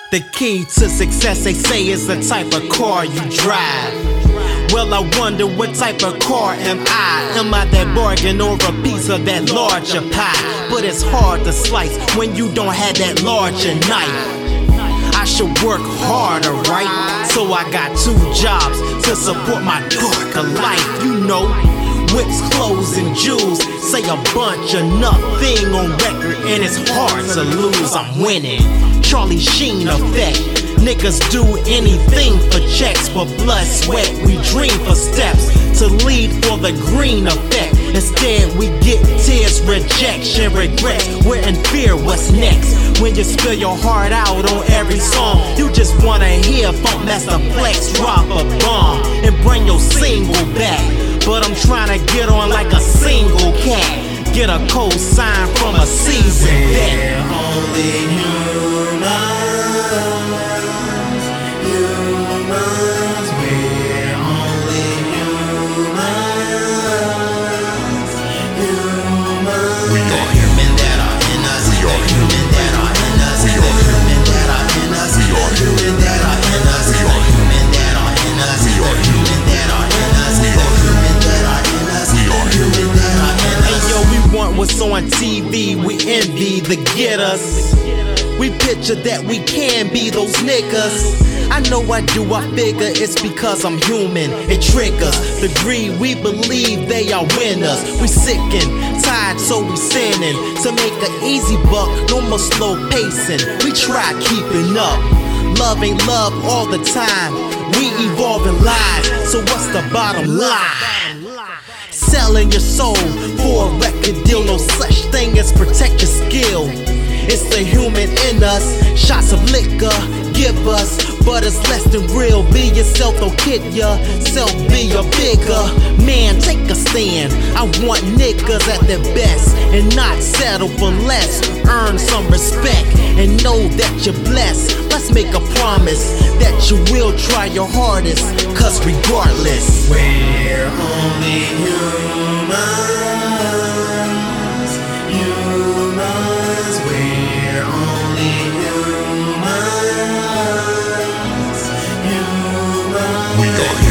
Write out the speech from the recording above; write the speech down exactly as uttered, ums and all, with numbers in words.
The key to success, they say, is the type of car you drive. Well, I wonder what type of car am I? Am I that bargain or a piece of that larger pie? But it's hard to slice when you don't have that larger knife. I should work harder, right? So I got two jobs to support my darker life. You know, whips, clothes, and jewels say a bunch of nothing on record, and it's hard to lose. I'm winning. Charlie Sheen effect. Niggas do anything for checks, but blood, sweat, we dream for steps to lead for the green effect. Instead, we get tears, rejection, regret. We're in fear, what's next? When you spill your heart out on every song, you just wanna hear Funkmaster Flex drop a bomb and bring your single back. But I'm trying to get on like a single cat, get a co-sign from a seasoned vet. We're only humans. What's on T V, we envy the getters. We picture that we can be those niggas. I know I do, I figure it's because I'm human. It triggers the greed, we believe they are winners. We sick and tired, so we sinning to make an easy buck, no more slow pacing. We try keeping up, love ain't love all the time. We evolving lives, so what's the bottom line? Selling your soul for a record deal, no such thing as protect your skill. It's the human in us, shots of liquor give us, but it's less than real. Be yourself, don't kid yourself, be a bigger man, take a stand. I want niggas at their best and not settle for less. Earn some respect and know that you're blessed. Let's make a promise that you will try your hardest, cause regardless, we're only humans. Humans, we're only humans. Humans. We are